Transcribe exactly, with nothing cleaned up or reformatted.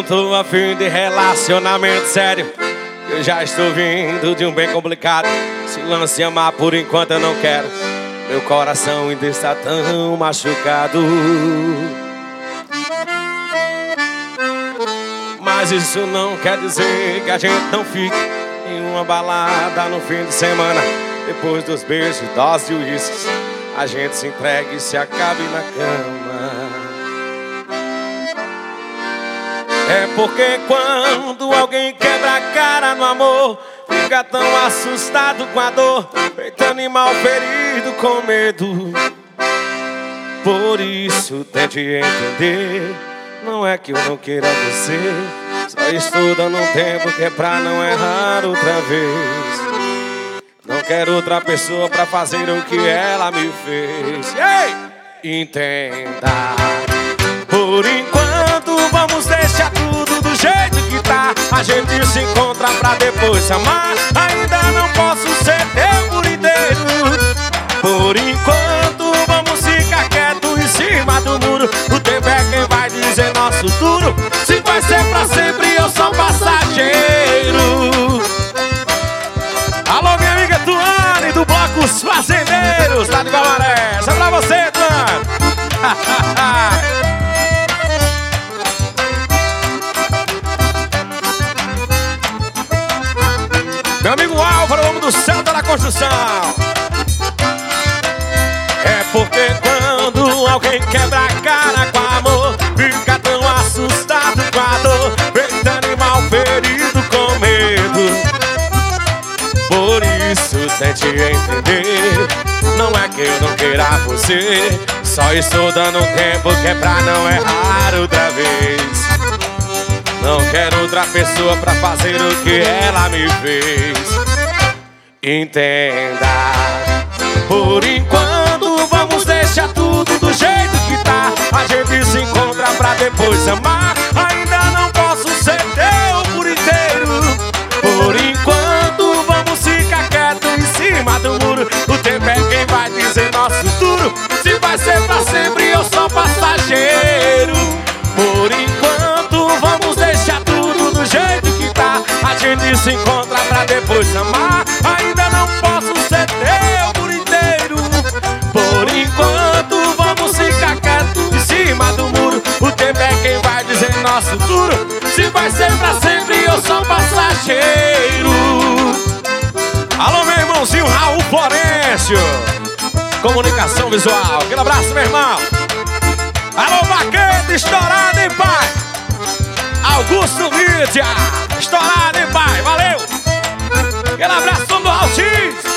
tô a fim de relacionamento sério. Eu já estou vindo de um bem complicado. Se lance amar por enquanto eu não quero. Meu coração ainda está tão machucado. Mas isso não quer dizer que a gente não fique em uma balada no fim de semana. Depois dos beijos, dose e uísques, a gente se entrega e se acabe na cama. É porque quando alguém quebra a cara no amor, fica tão assustado com a dor, feito animal ferido com medo. Por isso tente entender, não é que eu não queira você, só estou dando um tempo que é pra não errar outra vez. Não quero outra pessoa pra fazer o que ela me fez. Ei! Entenda. Por enquanto vamos deixar tudo do jeito que tá. A gente se encontra pra depois amar. Ainda não posso ser teu por inteiro. Por enquanto vamos ficar quieto em cima do muro. O tempo é quem vai dizer nosso futuro. Se vai ser pra sempre eu sou passageiro. Alô, minha amiga Tuane do Bloco Os Fazendeiros, lá de Guamaré. Essa é pra você, Tuane. Meu amigo Álvaro, homem do céu da construção. É porque quando alguém quebra a cara com amor, fica tão assustado com a dor, feito animal ferido com medo. Por isso tente entender, não é que eu não queira você, só estou dando um tempo que é pra não errar outra vez. Não quero outra pessoa pra fazer o que ela me fez. Entenda. Por enquanto vamos deixar tudo do jeito que tá. A gente se encontra pra depois amar. Ainda não posso ser teu por inteiro. Por enquanto vamos ficar quieto em cima do muro. O tempo é quem vai dizer nosso futuro. Se vai ser pra sempre eu sou passageiro. Por enquanto vamos deixar tudo do jeito que tá. A gente se encontra pra depois amar. Ainda não posso ser teu por inteiro. Por enquanto vamos ficar quieto em cima do muro. O tempo é quem vai dizer nosso futuro. Se vai ser pra sempre eu sou passageiro. Alô, meu irmãozinho Raul Florencio, comunicação visual. Aquele abraço, meu irmão. Alô, Baqueta, estourado, hein, pai? Augusto Mídia, estourado, hein, pai? Valeu! Aquele abraço do Altis.